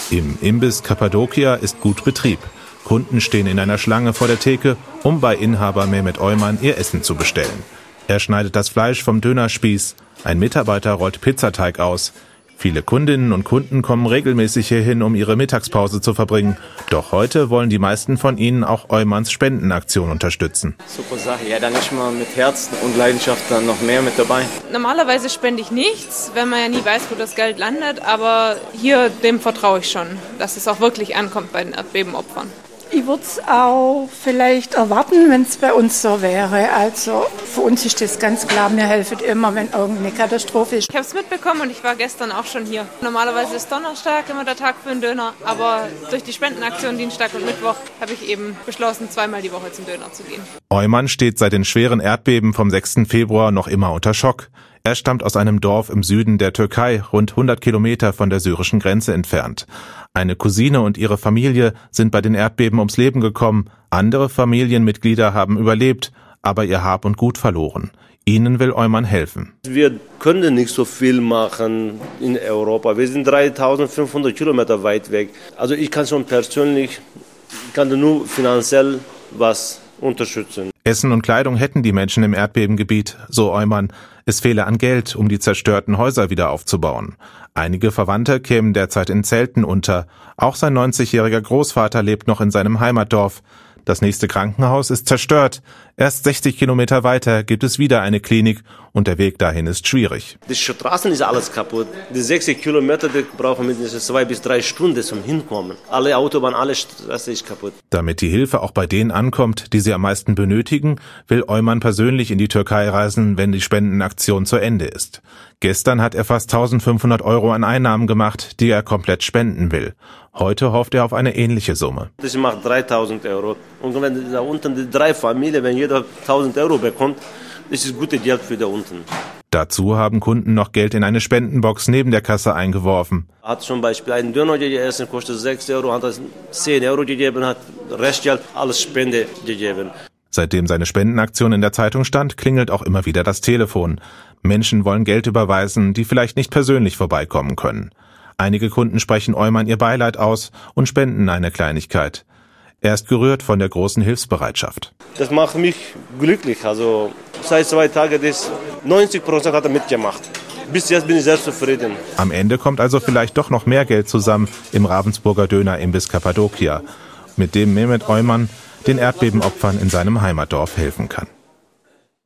Im Imbiss Kappadokia ist gut Betrieb. Kunden stehen in einer Schlange vor der Theke, um bei Inhaber Mehmet Oyman ihr Essen zu bestellen. Er schneidet das Fleisch vom Dönerspieß. Ein Mitarbeiter rollt Pizzateig aus. Viele Kundinnen und Kunden kommen regelmäßig hierhin, um ihre Mittagspause zu verbringen. Doch heute wollen die meisten von ihnen auch Oymans Spendenaktion unterstützen. Super Sache. Ja, dann ist man mit Herz und Leidenschaft dann noch mehr mit dabei. Normalerweise spende ich nichts, wenn man ja nie weiß, wo das Geld landet. Aber hier, dem vertraue ich schon, dass es auch wirklich ankommt bei den Erdbebenopfern. Ich würde es auch vielleicht erwarten, wenn es bei uns so wäre. Also für uns ist das ganz klar, wir helfen immer, wenn irgendeine Katastrophe ist. Ich habe es mitbekommen und ich war gestern auch schon hier. Normalerweise ist Donnerstag immer der Tag für einen Döner, aber durch die Spendenaktion Dienstag und Mittwoch habe ich eben beschlossen, zweimal die Woche zum Döner zu gehen. Oyman steht seit den schweren Erdbeben vom 6. Februar noch immer unter Schock. Er stammt aus einem Dorf im Süden der Türkei, rund 100 Kilometer von der syrischen Grenze entfernt. Eine Cousine und ihre Familie sind bei den Erdbeben ums Leben gekommen. Andere Familienmitglieder haben überlebt, aber ihr Hab und Gut verloren. Ihnen will Oyman helfen. Wir können nicht so viel machen in Europa. Wir sind 3500 Kilometer weit weg. Also ich kann schon persönlich, nur finanziell was unterstützen. Essen und Kleidung hätten die Menschen im Erdbebengebiet, so Oyman. Es fehle an Geld, um die zerstörten Häuser wieder aufzubauen. Einige Verwandte kämen derzeit in Zelten unter. Auch sein 90-jähriger Großvater lebt noch in seinem Heimatdorf. Das nächste Krankenhaus ist zerstört. Erst 60 Kilometer weiter gibt es wieder eine Klinik und der Weg dahin ist schwierig. Die Straßen ist alles kaputt. Die 60 Kilometer, die brauchen mindestens 2 bis 3 Stunden zum Hinkommen. Alle Autobahnen, alle Straße ist kaputt. Damit die Hilfe auch bei denen ankommt, die sie am meisten benötigen, will Oyman persönlich in die Türkei reisen, wenn die Spendenaktion zu Ende ist. Gestern hat er fast 1500 € an Einnahmen gemacht, die er komplett spenden will. Heute hofft er auf eine ähnliche Summe. Das macht 3000 €. Und wenn da unten die 3 Familien, wenn jeder 1000 € bekommt, das ist gutes Geld für da unten. Dazu haben Kunden noch Geld in eine Spendenbox neben der Kasse eingeworfen. Hat zum Beispiel einen Döner gegessen, kostet 6 €, hat 10 € gegeben, hat Restgeld alles Spende gegeben. Seitdem seine Spendenaktion in der Zeitung stand, klingelt auch immer wieder das Telefon. Menschen wollen Geld überweisen, die vielleicht nicht persönlich vorbeikommen können. Einige Kunden sprechen Oyman ihr Beileid aus und spenden eine Kleinigkeit. Er ist gerührt von der großen Hilfsbereitschaft. Das macht mich glücklich. Also seit 2 Tagen, 90% hat er mitgemacht. Bis jetzt bin ich sehr zufrieden. Am Ende kommt also vielleicht doch noch mehr Geld zusammen im Ravensburger Döner-Imbiss Kappadokia, mit dem Mehmet Oyman den Erdbebenopfern in seinem Heimatdorf helfen kann.